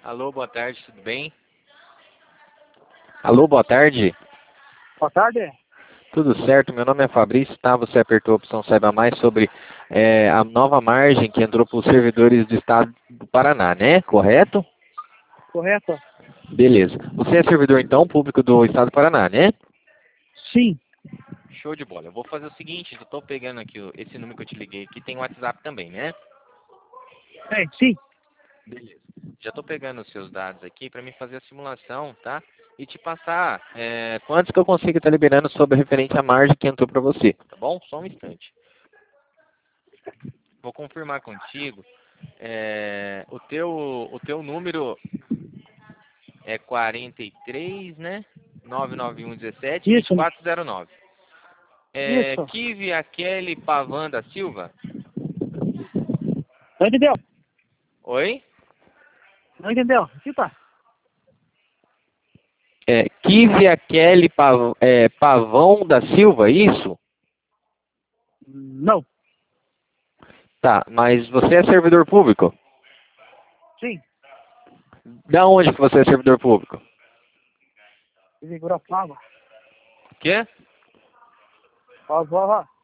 Alô, boa tarde, tudo bem? Alô, boa tarde. Boa tarde. Tudo certo? Meu nome é Fabrício, tá? Você apertou a opção Saiba Mais sobre a nova margem que entrou para os servidores do estado do Paraná, né? Correto? Correto? Beleza. Você é servidor, então, público do estado do Paraná, né? Sim. Show de bola. Eu vou fazer o seguinte, eu tô pegando aqui esse número que eu te liguei aqui, tem WhatsApp também, né? Sim. Beleza. Já estou pegando os seus dados aqui para me fazer a simulação, tá? E te passar quantos que eu consigo estar liberando sobre referente à margem que entrou para você, tá bom? Só um instante. Vou confirmar contigo. O teu número é 43, né? 99117 Isso. 2409. Isso. Kive Kelly Pavan da Silva? Não entendeu? Oi? Não entendeu? Repita. Kive Kelly Pavão da Silva, isso? Não. Tá, mas você é servidor público? Sim. Da onde que você é servidor público? Segura a água. Quê? Ó.